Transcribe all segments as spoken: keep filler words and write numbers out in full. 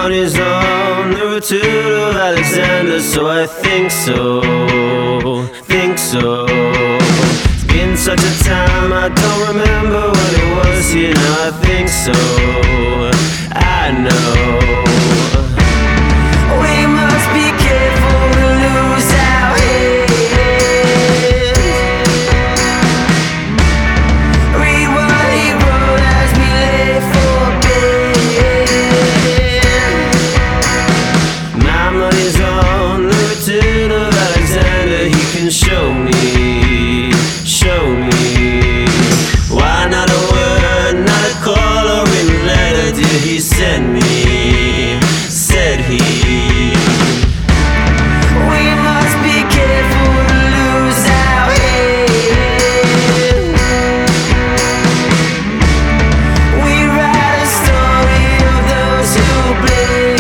on his own, the return of Alexander, so I think so, think so. It's been such a time, I don't remember when it was here, now I think so, I know. We must be careful to lose our heads. Read what he wrote as we lay for bed. My money's on the return of Alexander. He can show me, show me. Why not a word, not a call or a letter did he send me? Said he. We must be careful to lose our heads. We write a story of those who bled.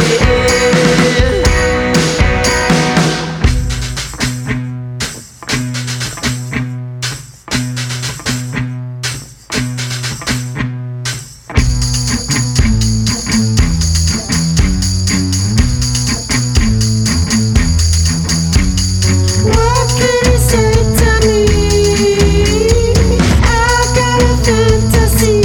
What can he say to me? I've got a fantasy.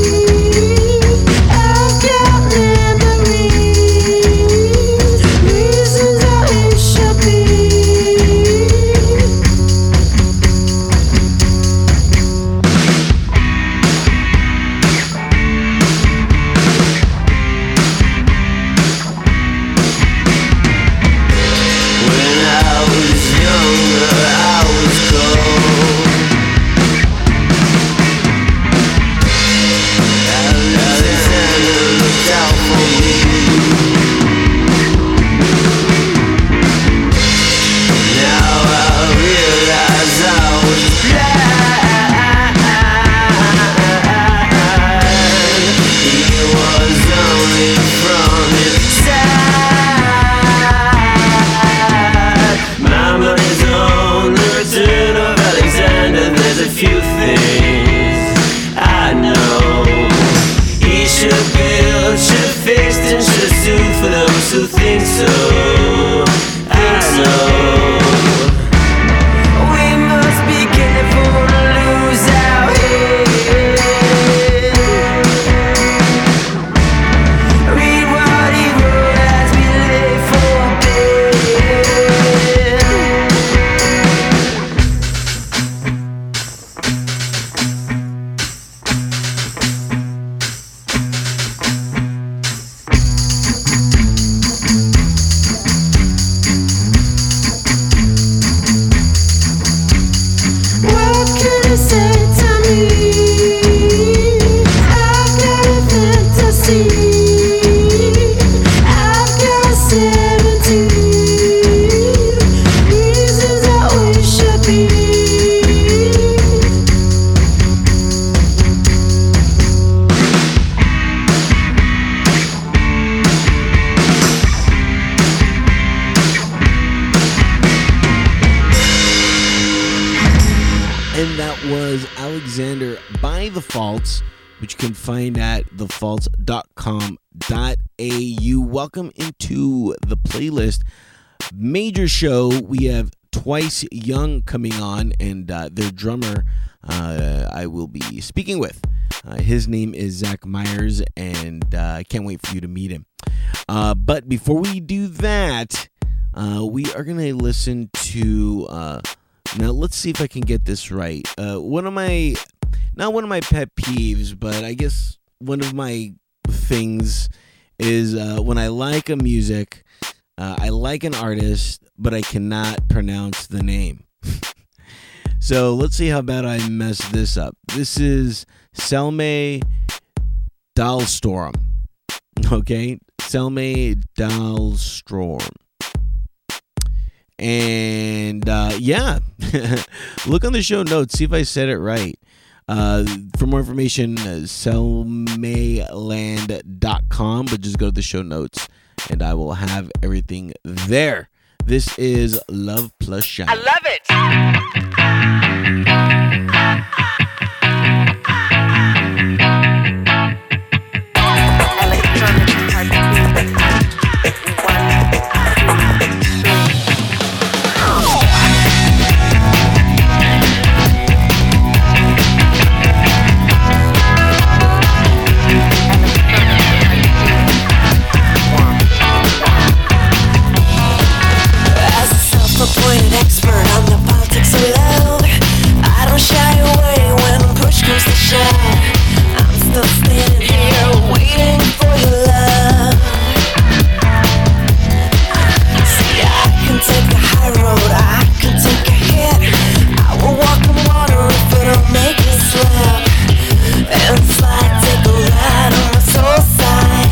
I've got memories, reasons how it should be. When I was younger, I was cold. Alexander looked out for me. Now I realize I was blind. He was only from inside. My money's on the return of Alexander. There's a few things I know. He should build, should fix, and should sue for those who think so. I know. We must be careful to lose our heads. Read what he wrote as we lay for bed. What can he say to me? I've got a fantasy. I've got seventeen reasons how it should be. And that was Alexander by The Faults, which you can find at the faults dot com dot a u. Welcome into the playlist. Major show. We have Twice Young coming on, and uh, their drummer uh, I will be speaking with. Uh, his name is Zach Myers, and uh, I can't wait for you to meet him. Uh, but before we do that, uh, we are going to listen to... Uh, Now, let's see if I can get this right. Uh, one of my, not one of my pet peeves, but I guess one of my things is uh, when I like a music, uh, I like an artist, but I cannot pronounce the name. So let's see how bad I mess this up. This is Selma Dahlstrom. Okay? Selma Dahlstrom. And uh, yeah, look on the show notes, see if I said it right. Uh, for more information, uh, selmayland dot com, but just go to the show notes and I will have everything there. This is Love Plus Shine. I love it. Electronic undocumented expert on the politics of love. I don't shy away when push comes to shove. I'm still standing here waiting for your love. See, I can take the high road, I can take a hit. I will walk on water if it'll make me slip and slide, take a ride on my soul side.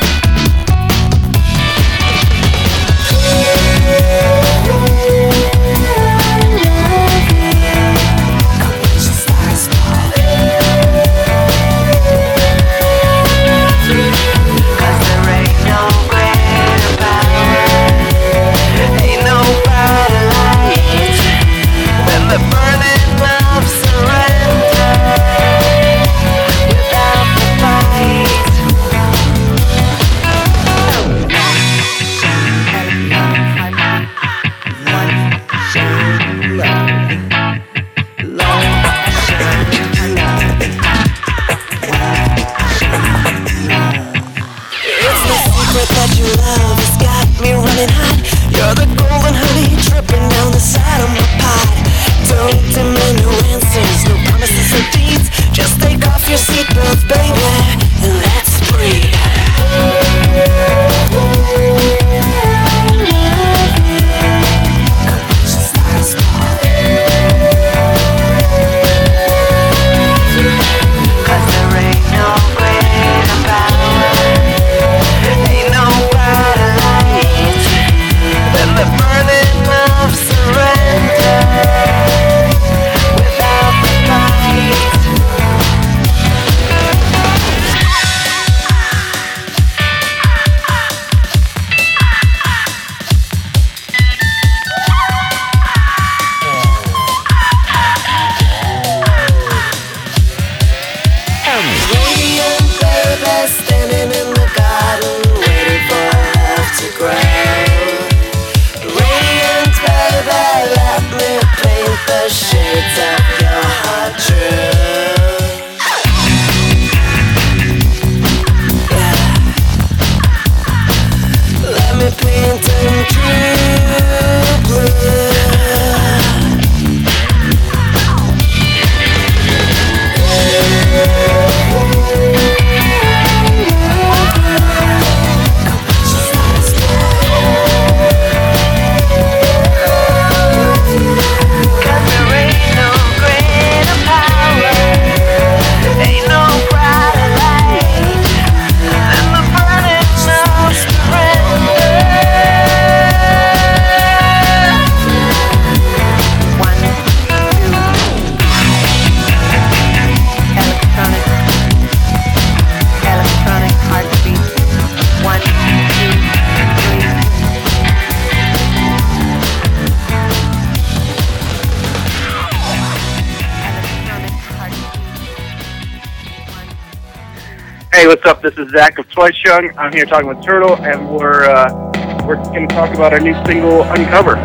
Hey, what's up? This is Zach of Twice Young. I'm here talking with Turtle, and we're uh, we're going to talk about our new single, Uncover.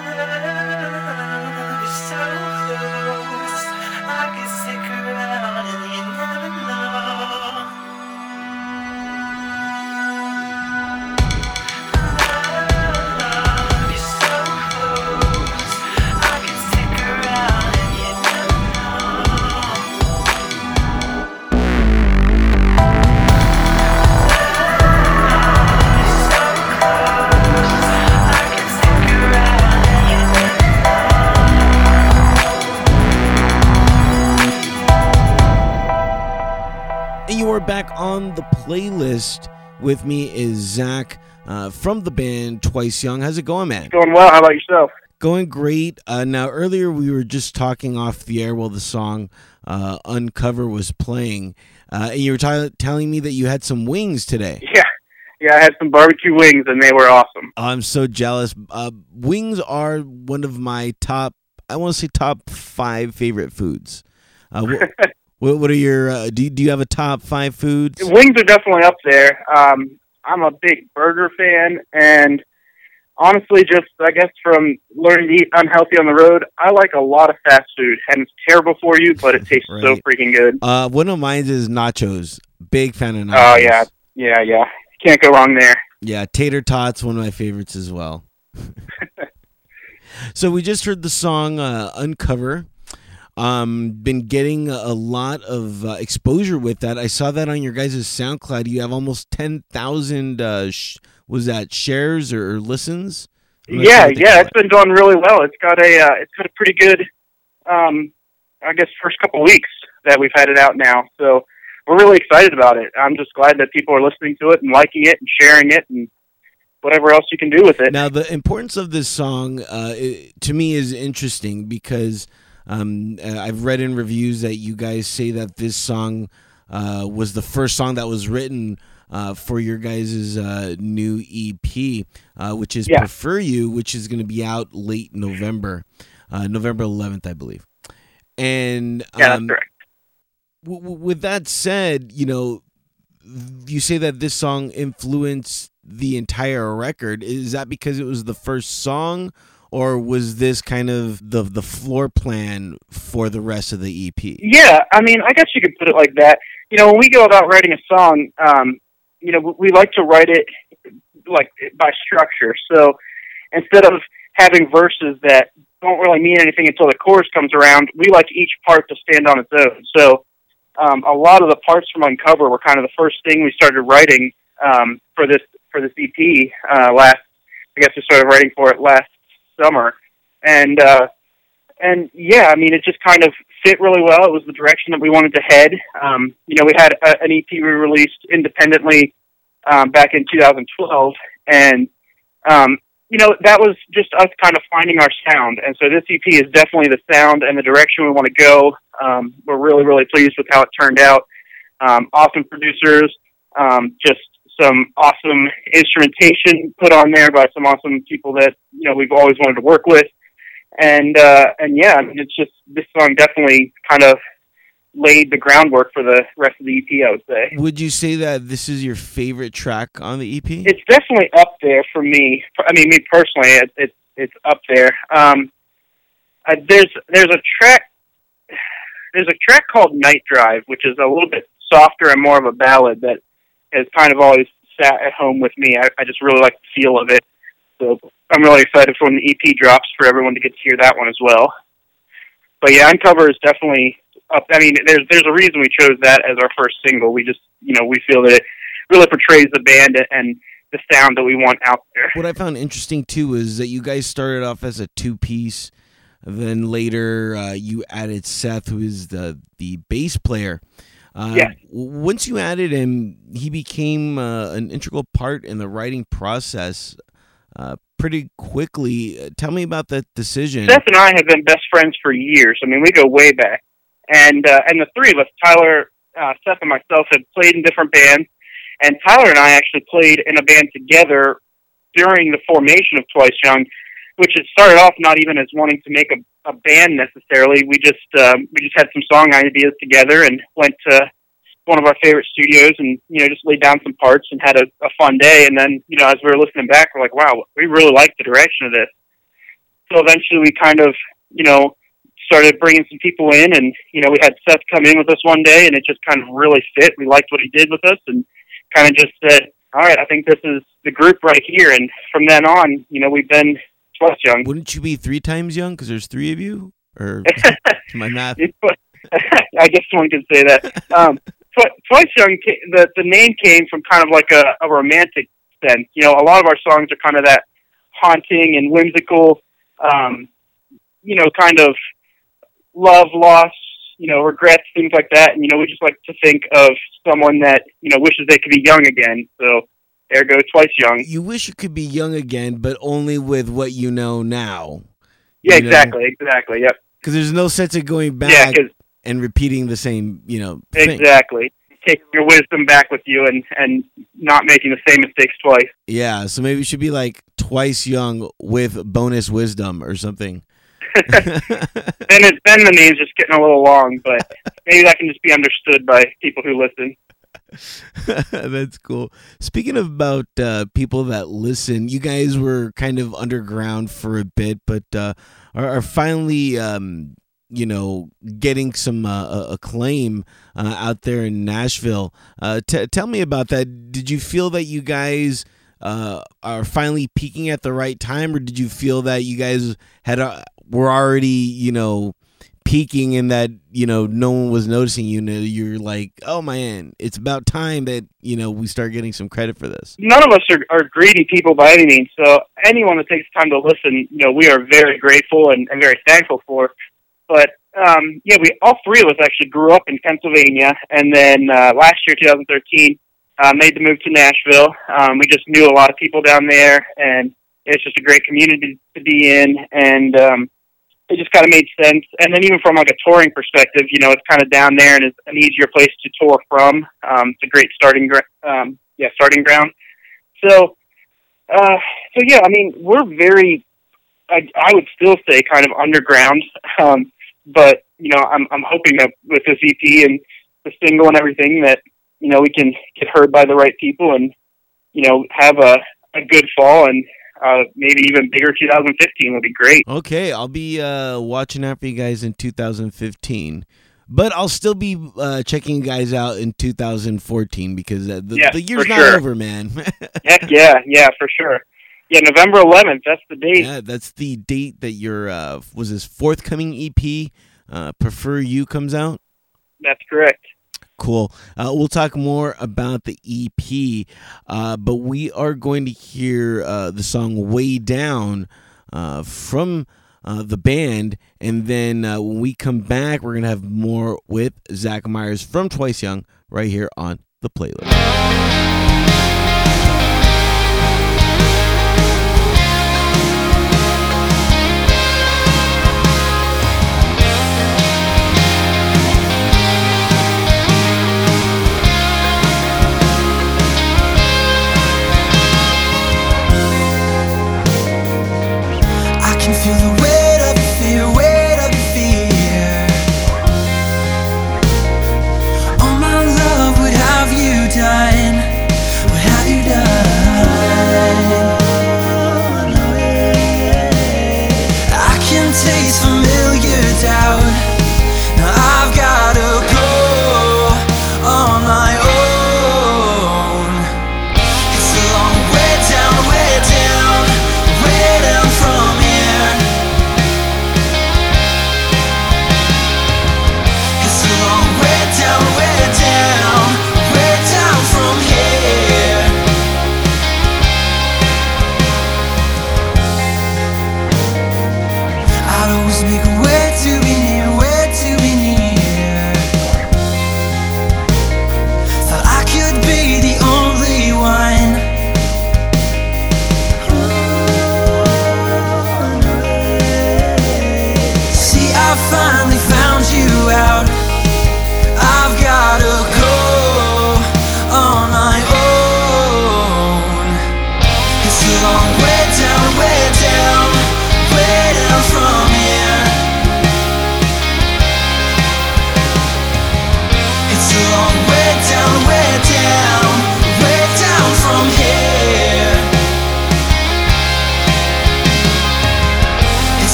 Back on the playlist with me is Zach uh, from the band Twice Young. How's it going, man? Going well. How about yourself? Going great. Uh, now, earlier we were just talking off the air while the song uh, Uncover was playing, uh, and you were t- telling me that you had some wings today. Yeah. Yeah, I had some barbecue wings, and they were awesome. I'm so jealous. Uh, wings are one of my top, I want to say top five favorite foods. Uh, wh- What what are your uh, do you, do you have a top five foods? Wings are definitely up there. Um, I'm a big burger fan, and honestly, just I guess from learning to eat unhealthy on the road, I like a lot of fast food, and it's terrible for you, but it tastes right. so freaking good. Uh, one of mine is nachos. Big fan of nachos. Oh yeah, yeah, yeah. Can't go wrong there. Yeah, tater tots, one of my favorites as well. So we just heard the song uh, Uncover. Um, been getting a lot of uh, exposure with that. I saw that on your guys' SoundCloud. You have almost ten thousand, uh, sh- was that shares or listens? Yeah, yeah, it's been doing really well. It's got a, uh, it's got a pretty good, um, I guess, first couple weeks that we've had it out now. So we're really excited about it. I'm just glad that people are listening to it and liking it and sharing it and whatever else you can do with it. Now, the importance of this song, uh, it, to me, is interesting because Um, I've read in reviews that you guys say that this song uh, was the first song that was written uh, for your guys' uh, new E P, uh, which is yeah. Prefer You, which is going to be out late November, uh, November eleventh, I believe. And yeah, um, that's correct. W- w- with that said, you know, you say that this song influenced the entire record. Is that because it was the first song? Or was this kind of the the floor plan for the rest of the E P? Yeah, I mean, I guess you could put it like that. You know, when we go about writing a song, um, you know, we like to write it like by structure. So instead of having verses that don't really mean anything until the chorus comes around, we like each part to stand on its own. So um, a lot of the parts from Uncover were kind of the first thing we started writing um, for this for this E P uh, last. I guess we started writing for it last summer, and uh, and yeah, I mean, it just kind of fit really well. It was the direction that we wanted to head. Um, you know, we had a, an E P we released independently um, back in two thousand twelve, and um, you know, that was just us kind of finding our sound. And so this E P is definitely the sound and the direction we want to go. Um, we're really, really pleased with how it turned out. Um, awesome producers, um, just some awesome instrumentation put on there by some awesome people that, you know, we've always wanted to work with. And, uh, and yeah, I mean, it's just, this song definitely kind of laid the groundwork for the rest of the E P, I would say. Would you say that this is your favorite track on the E P? It's definitely up there for me. I mean, me personally, it, it, it's up there. Um, uh, there's, there's a track, there's a track called Night Drive, which is a little bit softer and more of a ballad that has kind of always sat at home with me. I, I just really like the feel of it. So I'm really excited for when the E P drops for everyone to get to hear that one as well. But yeah, Uncover is definitely up. I mean, there's there's a reason we chose that as our first single. We just, you know, we feel that it really portrays the band and the sound that we want out there. What I found interesting too is that you guys started off as a two-piece. Then later uh, you added Seth, who is the, the bass player. Uh, yeah. Once you added him, he became uh, an integral part in the writing process uh, pretty quickly. Uh, tell me about that decision. Seth and I have been best friends for years. I mean, we go way back. And uh, and the three of us, Tyler, uh, Seth, and myself, have played in different bands. And Tyler and I actually played in a band together during the formation of Twice Young, which had started off not even as wanting to make a, a band necessarily. We just um, we just had some song ideas together and went to one of our favorite studios and, you know, just laid down some parts and had a, a fun day. And then, you know, as we were listening back, we're like, wow, we really like the direction of this. so eventually we kind of, you know, started bringing some people in, and, you know, we had Seth come in with us one day, and it just kind of really fit. We liked what he did with us, and kind of just said, all right, I think this is the group right here. And from then on, you know, we've been Twice Young. Wouldn't you be three times young because there's three of you? Or my math? I guess one could say that. Um, Twice Young, the, the name came from kind of like a, a romantic sense. You know, a lot of our songs are kind of that haunting and whimsical, um, you know, kind of love, loss, you know, regrets, things like that. And, you know, we just like to think of someone that, you know, wishes they could be young again. So there goes Twice Young. You wish you could be young again, but only with what you know now. Yeah, you exactly, know? exactly, yep. Because there's no sense of going back yeah, and repeating the same, you know, thing. Exactly. Taking your wisdom back with you and, and not making the same mistakes twice. Yeah, so maybe it should be like Twice Young with bonus wisdom or something. then, it, then the name's just getting a little long, but maybe that can just be understood by people who listen. That's cool. Speaking of about uh, people that listen, you guys were kind of underground for a bit, but uh, are, are finally, um, you know, getting some uh, acclaim uh, out there in Nashville. Uh, t- tell me about that. Did you feel that you guys uh, are finally peaking at the right time, or did you feel that you guys had uh, were already, you know, peaking in that, you know, no one was noticing you? Know, you're like, oh man, it's about time that, you know, we start getting some credit for this. None of us are, are greedy people by any means, so anyone that takes time to listen, you know, we are very grateful and, and very thankful for. But um, yeah, we all three of us actually grew up in Pennsylvania, and then uh, last year, twenty thirteen, uh, made the move to Nashville. Um, we just knew a lot of people down there, and it's just a great community to be in, and um, it just kind of made sense. And then even from like a touring perspective, you know, it's kind of down there and it's an easier place to tour from. Um, it's a great starting, um, yeah, starting ground. So, uh, so yeah, I mean, we're very, I, I would still say kind of underground. Um, but you know, I'm, I'm hoping that with this E P and the single and everything that, you know, we can get heard by the right people and, you know, have a, a good fall, and Uh, maybe even bigger two thousand fifteen would be great. Okay, I'll be uh, watching out for you guys in two thousand fifteen. But I'll still be uh, checking you guys out in two thousand fourteen because uh, the, yes, the year's not sure. over, man. Heck yeah, yeah, for sure. Yeah, November eleventh, that's the date. Yeah, that's the date that your, uh, was this forthcoming E P, uh, Prefer You, comes out? That's correct. Cool. Uh, we'll talk more about the E P, uh, but we are going to hear uh, the song Way Down uh, from uh, the band, and then uh, when we come back, we're going to have more with Zach Myers from Twice Young right here on the playlist. Feel the weight of your fear, weight of your fear. Oh my love, what have you done? What have you done? I can taste familiar doubt. Now I've gotta go on my own. It's a long way down, way down, way down from here.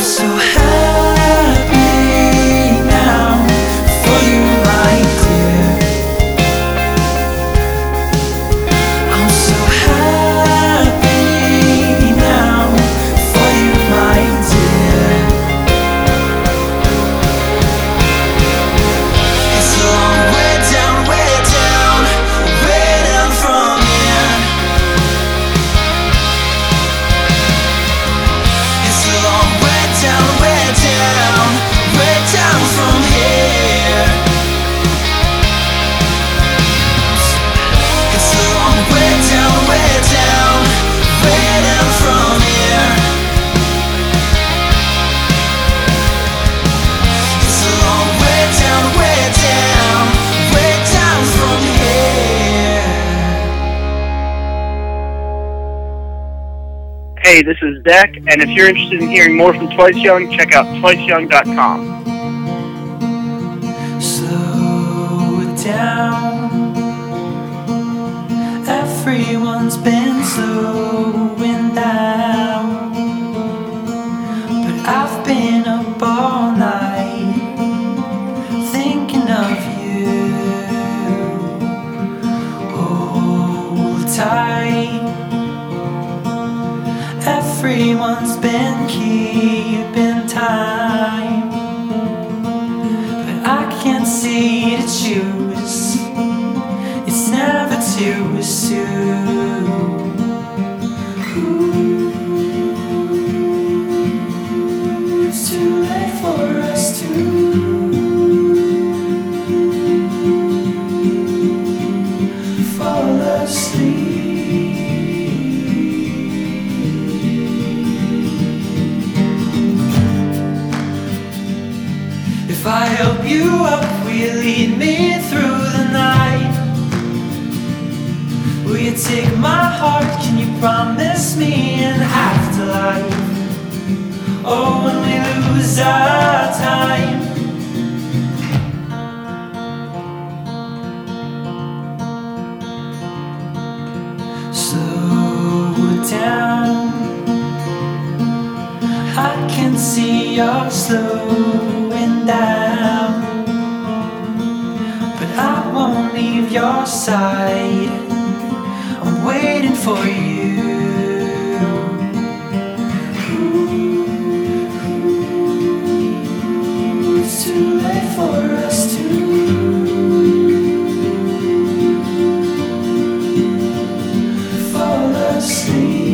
so happy now for you, my dear. I'm so happy now for you, my dear. It's a long way down, way down, way down from here. It's a long way down, way down, way down from here. It's a long way down, way down, way down from here. It's a long way down, way down, way down from here. Hey, this is Deck, and if you're interested in hearing more from Twice Young, check out twice young dot com. Slow it down. Everyone's been slowing down, but I've been up all night thinking of you. Hold tight. Everyone's been keeping time, but I can't see to choose. It's never too soon. Ooh, it's too late for us to fall asleep. If I help you up, will you lead me through the night? Will you take my heart? Can you promise me an afterlife? Oh, when we lose our time. Slow it down. I can see you're slowing down, but I won't leave your side. I'm waiting for you. Ooh, it's too late for us to fall asleep.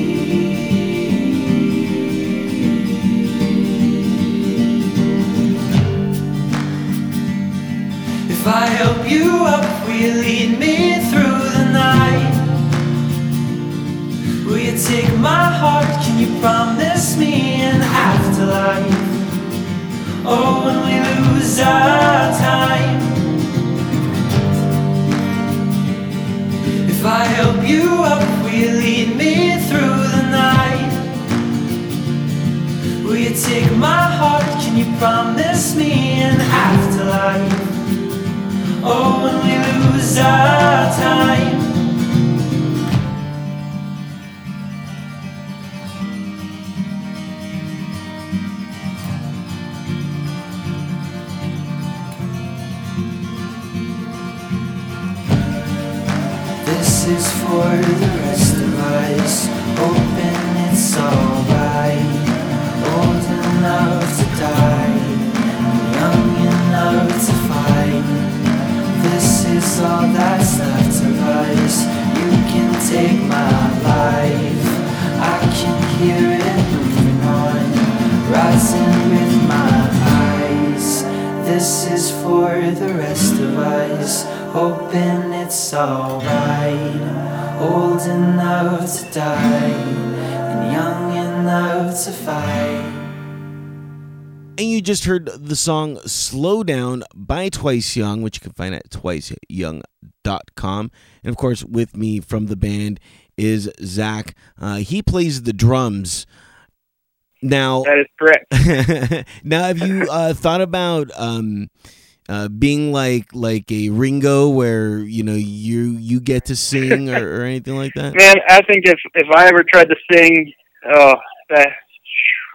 If I help you up, will you lead me through the night? Will you take my heart? Can you promise me an afterlife? Oh, when we lose our time. If I help you up, will you lead me through the night? Will you take my heart? Can you promise me an afterlife? Oh, when we lose our time. This is for the rest of us, hoping it's alright. Old enough to die, young enough to fight. This is all that's left of us. You can take my life, I can hear it moving on, rising with my eyes. This is for the rest of us, hoping it's alright. Old enough to die, and young enough to fight. And you just heard the song Slow Down by Twice Young, which you can find at twice young dot com. And of course, with me from the band is Zach. Uh, he plays the drums. Now, That is correct. now, have you uh, thought about um, uh, being like like a Ringo, where you know you you get to sing or, or anything like that? Man, I think if if I ever tried to sing, oh, that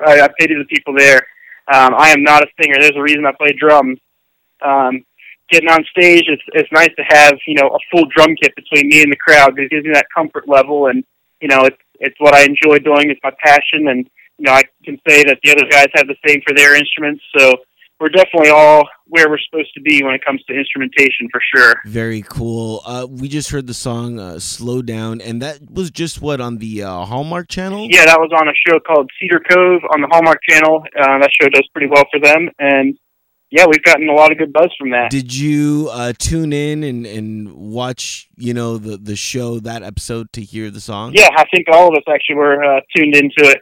I, I pity the people there. Um, I am not a singer. There's a reason I play drums. Um, getting on stage, it's it's nice to have, you know, a full drum kit between me and the crowd. It gives me that comfort level, and you know, it's it's what I enjoy doing. It's my passion, and you know, I can say that the other guys have the same for their instruments. So we're definitely all where we're supposed to be when it comes to instrumentation, for sure. Very cool. Uh, we just heard the song uh, "Slow Down," and that was just what on the uh, Hallmark Channel. Yeah, that was on a show called Cedar Cove on the Hallmark Channel. Uh, that show does pretty well for them, and yeah, we've gotten a lot of good buzz from that. Did you uh, tune in and, and watch, you know, the, the show, that episode, to hear the song? Yeah, I think all of us actually were uh, tuned into it.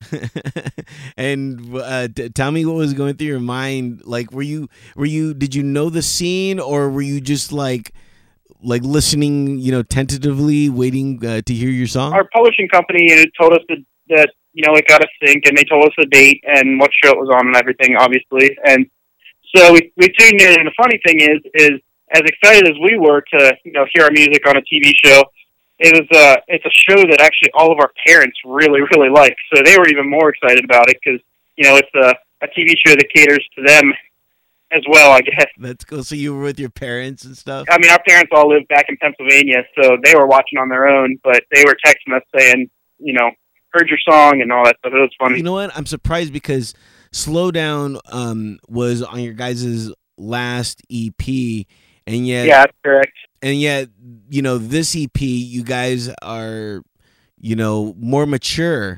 And uh, t- tell me what was going through your mind. Like, were you, were you, did you know the scene, or were you just like, like listening, you know, tentatively waiting uh, to hear your song? Our publishing company uh, told us that, that, you know, it got a sync, and they told us the date and what show it was on and everything, obviously. And so we, we tuned in, and the funny thing is, is as excited as we were to, you know, hear our music on a T V show, it was uh, it's a show that actually all of our parents really, really like. So they were even more excited about it because, you know, it's a, a T V show that caters to them as well, I guess. That's cool. So you were with your parents and stuff? I mean, our parents all live back in Pennsylvania, so they were watching on their own, but they were texting us saying, you know, heard your song and all that stuff. It was funny. You know what? I'm surprised because Slow Down um, was on your guys' last E P, and yet, yeah, that's correct. And yet, you know, this E P, you guys are, you know, more mature.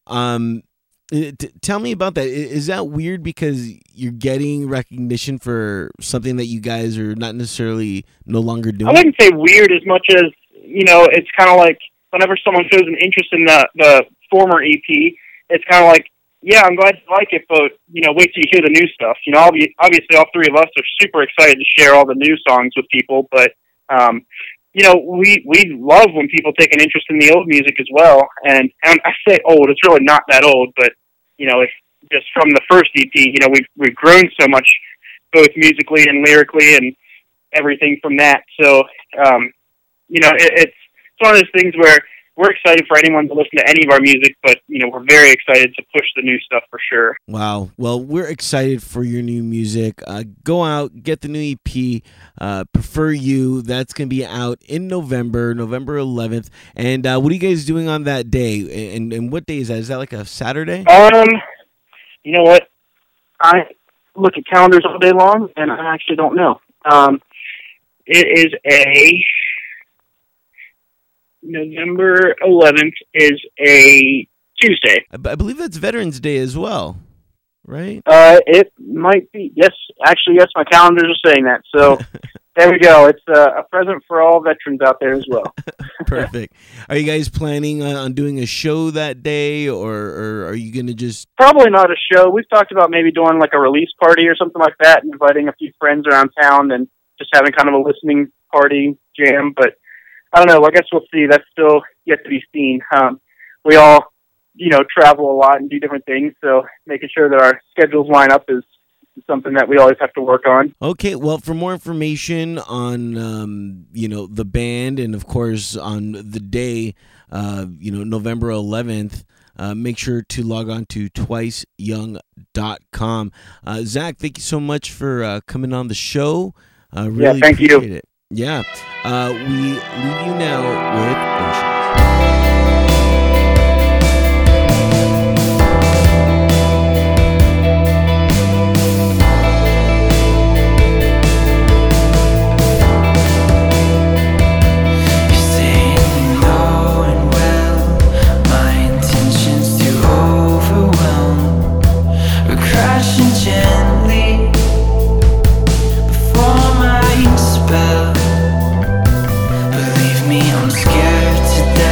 Um, t- tell me about that. Is that weird because you're getting recognition for something that you guys are not necessarily no longer doing? I wouldn't say weird as much as, you know, it's kind of like whenever someone shows an interest in the, the former E P, it's kind of like, yeah, I'm glad you like it, but, you know, wait till you hear the new stuff. You know, obviously all three of us are super excited to share all the new songs with people, but, um, you know, we, we love when people take an interest in the old music as well. And, and I say old, it's really not that old, but, you know, if just from the first E P, you know, we've, we've grown so much, both musically and lyrically and everything from that. So, um, you know, it, it's, it's one of those things where we're excited for anyone to listen to any of our music, but, you know, we're very excited to push the new stuff for sure. Wow. Well, we're excited for your new music. Uh, go out, get the new E P, uh, Prefer You. That's going to be out in November, November eleventh. And uh, what are you guys doing on that day? And, and what day is that? Is that like a Saturday? Um, you know what? I look at calendars all day long, and I actually don't know. Um, it is a... November eleventh is a Tuesday. I, I believe that's Veterans Day as well, right? Uh, it might be. Yes, actually, yes, my calendars are saying that. So there we go. It's a, a present for all veterans out there as well. Perfect. Are you guys planning on, on doing a show that day, or, or are you going to just... Probably not a show. We've talked about maybe doing like a release party or something like that, and inviting a few friends around town and just having kind of a listening party jam, but I don't know. I guess we'll see. That's still yet to be seen. Um, we all, you know, travel a lot and do different things, so making sure that our schedules line up is something that we always have to work on. Okay, well, for more information on, um, you know, the band and, of course, on the day, uh, you know, November eleventh, uh, make sure to log on to twice young dot com. Uh, Zach, thank you so much for uh, coming on the show. Uh, really yeah, thank appreciate you. it. Yeah. Uh, we leave you now with Oceans. Believe me, I'm scared to death.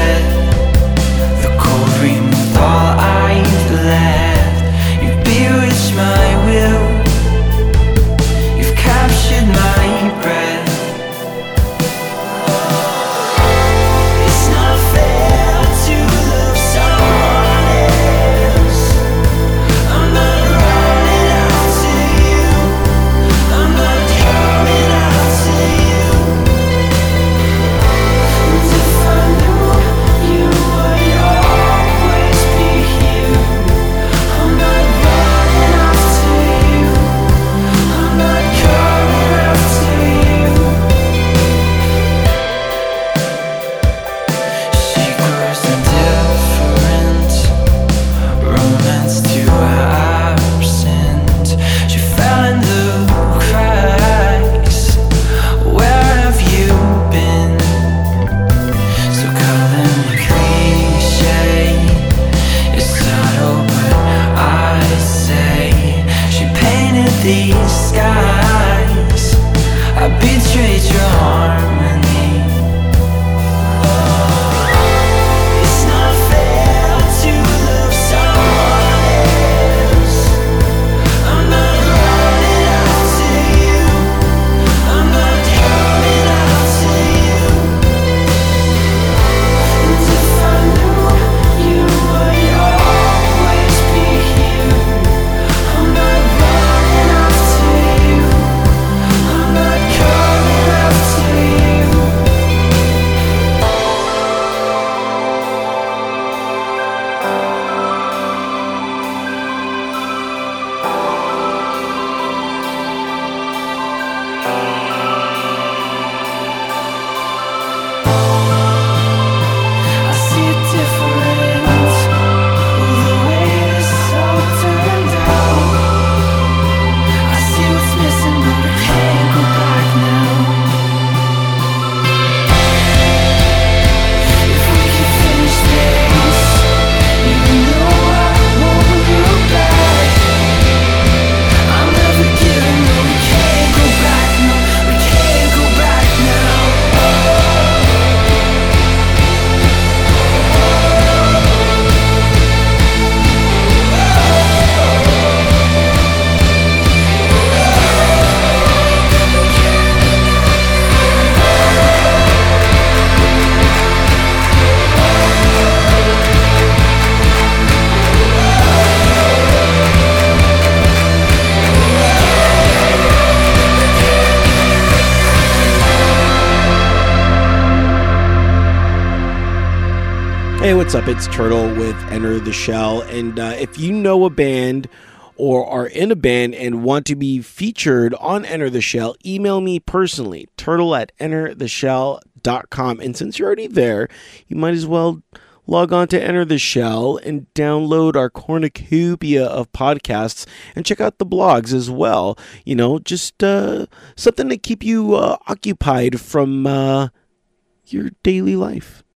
Hey, what's up? It's Turtle with Enter the Shell. And uh, if you know a band or are in a band and want to be featured on Enter the Shell, email me personally, turtle at enter the shell dot com. And since you're already there, you might as well log on to Enter the Shell and download our cornucopia of podcasts and check out the blogs as well. You know, just uh, something to keep you uh, occupied from uh, your daily life.